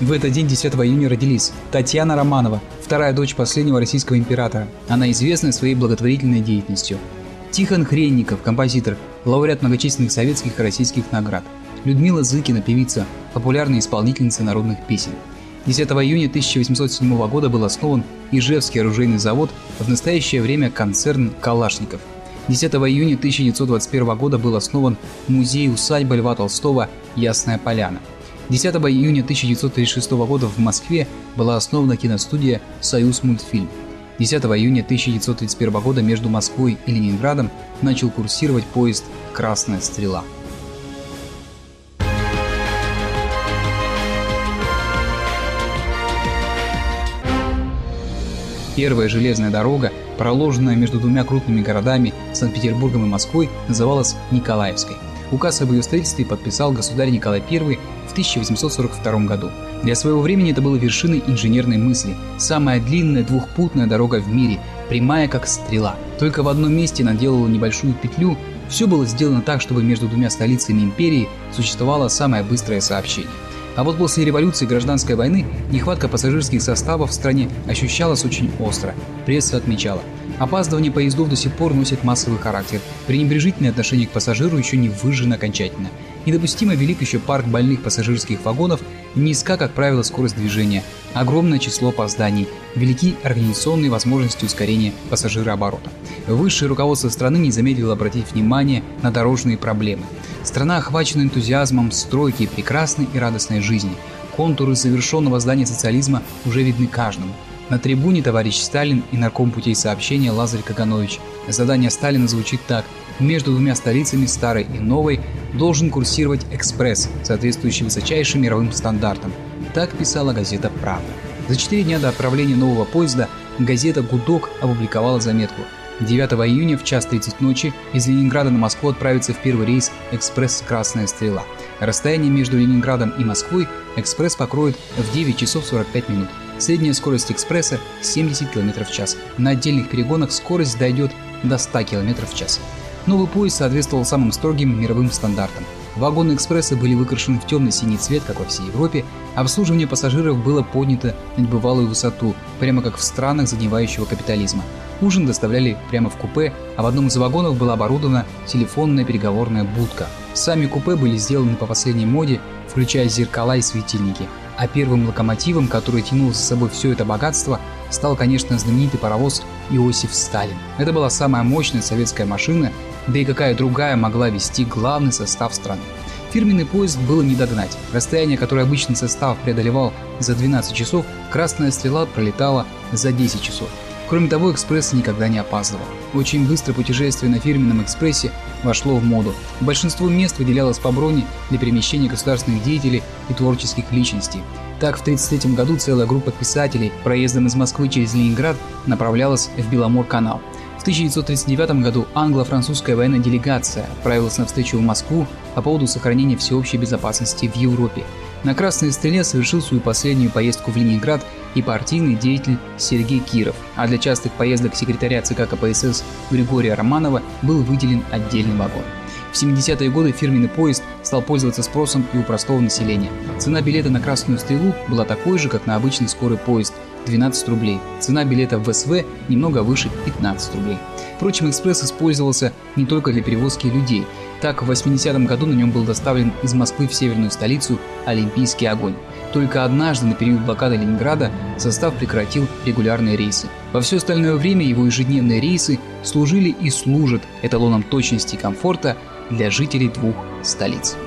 В этот день, 10 июня, родились Татьяна Романова, вторая дочь последнего российского императора. Она известна своей благотворительной деятельностью. Тихон Хренников, композитор, лауреат многочисленных советских и российских наград. Людмила Зыкина, певица, популярная исполнительница народных песен. 10 июня 1807 года был основан Ижевский оружейный завод, в настоящее время концерн «Калашников». 10 июня 1921 года был основан музей-усадьба Льва Толстого «Ясная Поляна». 10 июня 1936 года в Москве была основана киностудия «Союзмультфильм». 10 июня 1931 года между Москвой и Ленинградом начал курсировать поезд «Красная стрела». Первая железная дорога, проложенная между двумя крупными городами Санкт-Петербургом и Москвой, называлась Николаевской. Указ об ее строительстве подписал государь Николай I в 1842 году. Для своего времени это было вершиной инженерной мысли. Самая длинная двухпутная дорога в мире, прямая как стрела. Только в одном месте она делала небольшую петлю. Все было сделано так, чтобы между двумя столицами империи существовало самое быстрое сообщение. А вот после революции и гражданской войны нехватка пассажирских составов в стране ощущалась очень остро. Пресса отмечала: опаздывание поездов до сих пор носит массовый характер. Пренебрежительное отношение к пассажиру еще не выжжено окончательно. Недопустимо велик еще парк больных пассажирских вагонов, низка, как правило, скорость движения, огромное число опозданий, велики организационные возможности ускорения пассажирооборота. Высшее руководство страны не замедлило обратить внимание на дорожные проблемы. Страна охвачена энтузиазмом стройки и прекрасной и радостной жизни. Контуры завершенного здания социализма уже видны каждому. На трибуне товарищ Сталин и нарком путей сообщения Лазарь Каганович. Задание Сталина звучит так: между двумя столицами, старой и новой, должен курсировать экспресс, соответствующий высочайшим мировым стандартам. Так писала газета «Правда». За 4 дня до отправления нового поезда газета «Гудок» опубликовала заметку: 9 июня в 1:30 ночи из Ленинграда на Москву отправится в первый рейс экспресс «Красная стрела». Расстояние между Ленинградом и Москвой экспресс покроет в 9 часов 45 минут. Средняя скорость экспресса 70 км в час. На отдельных перегонах скорость дойдет до 100 км в час. Новый поезд соответствовал самым строгим мировым стандартам. Вагоны экспресса были выкрашены в темно-синий цвет, как во всей Европе. Обслуживание пассажиров было поднято на небывалую высоту, прямо как в странах загнивающего капитализма. Ужин доставляли прямо в купе, а в одном из вагонов была оборудована телефонная переговорная будка. Сами купе были сделаны по последней моде, включая зеркала и светильники. А первым локомотивом, который тянул за собой все это богатство, стал, конечно, знаменитый паровоз Иосиф Сталин. Это была самая мощная советская машина, да и какая другая могла вести главный состав страны. Фирменный поезд было не догнать. Расстояние, которое обычный состав преодолевал за 12 часов, «Красная стрела» пролетала за 10 часов. Кроме того, экспресс никогда не опаздывал. Очень быстро путешествие на фирменном экспрессе вошло в моду. Большинство мест выделялось по броне для перемещения государственных деятелей и творческих личностей. Так, в 1933 году целая группа писателей проездом из Москвы через Ленинград направлялась в Беломор-канал. В 1939 году англо-французская военная делегация отправилась на встречу в Москву по поводу сохранения всеобщей безопасности в Европе. На «Красной стреле» совершил свою последнюю поездку в Ленинград и партийный деятель Сергей Киров, а для частых поездок секретаря ЦК КПСС Григория Романова был выделен отдельный вагон. В 70-е годы фирменный поезд стал пользоваться спросом и у простого населения. Цена билета на «Красную стрелу» была такой же, как на обычный скорый поезд – 12 рублей. Цена билета в СВ немного выше – 15 рублей. Впрочем, экспресс использовался не только для перевозки людей. Так, в 80-м году на нем был доставлен из Москвы в северную столицу олимпийский огонь. Только однажды на период блокады Ленинграда состав прекратил регулярные рейсы. Во все остальное время его ежедневные рейсы служили и служат эталоном точности и комфорта для жителей двух столиц.